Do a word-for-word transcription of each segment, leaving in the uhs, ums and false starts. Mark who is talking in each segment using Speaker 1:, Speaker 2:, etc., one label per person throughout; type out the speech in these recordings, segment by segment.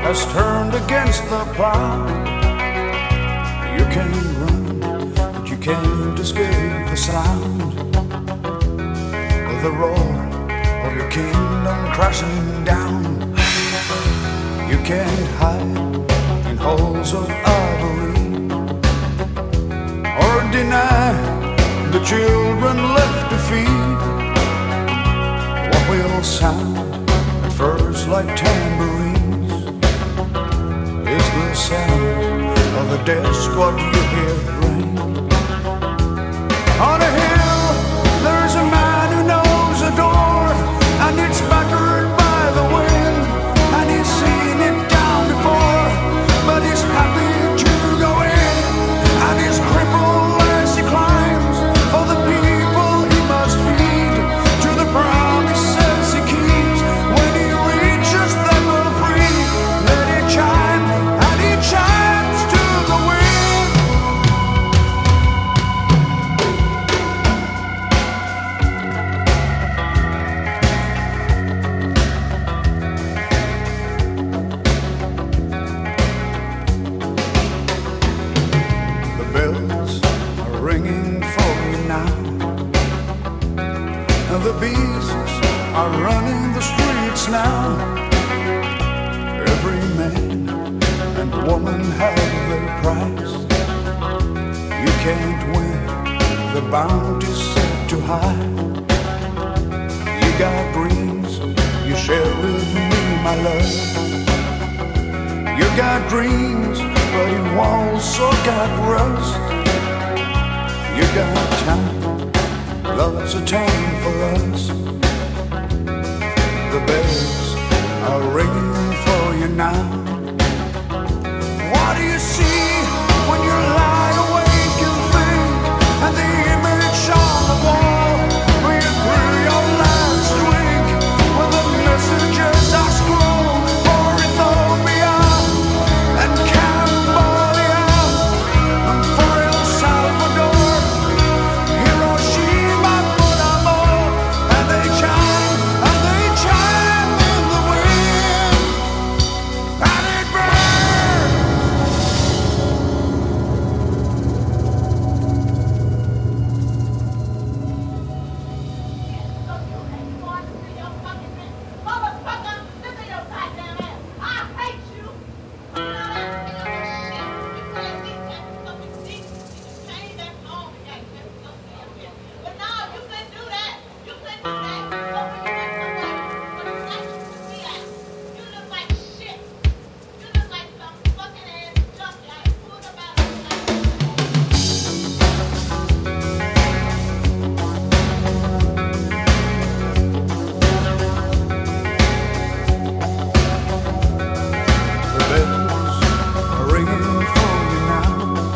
Speaker 1: has turned against the plow. You can't run, but you can't escape the sound of the roar of your kingdom crashing down. You can't hide in holes of ivory or deny the children left to feed. What will sound at first like tambourines is the sound of the desk what you hear ring. On a hill there's a man who knows a door, and it's battered by the wind, and he's seen it down before, but he's happy to go in, and he's crippled as he climbs for the people he must feed, to the promises he keeps. When he reaches them all free, let it chime, and he chimes to the wind. The bells are ringing for you now, and the beasts are running the streets now. Every man and woman have their price. You can't win the bounty set too high. You got dreams you share with me, my love. You got dreams, but you also got rust. You got time, love's a time for us. The bells are ringing for you now. What do you see when you lie awake and think, and the image on the wall where you through your last drink, where the messages are scrolled for Ethiopia and Cambodia and for El Salvador, Hiroshima, Mon Amour, and they chime, and they chime in the wind, and it burns.
Speaker 2: Motherfucker, listen to your goddamn ass. I hate you. You can't be fucking deep. You can change that song. You can't get something in there. But no, you couldn't do that. You couldn't do that. You look like shit. You look like some fucking ass junkie. I pulled up out of
Speaker 1: The bells are ringing for you now.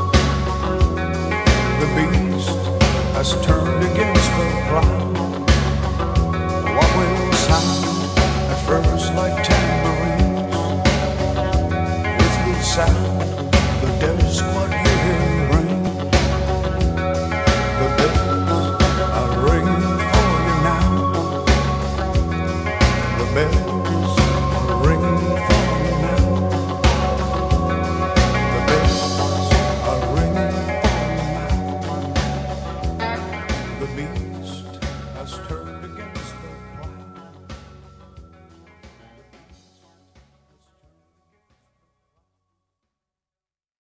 Speaker 1: The beast has turned against the plow. What will sound at first like tambourines is the sound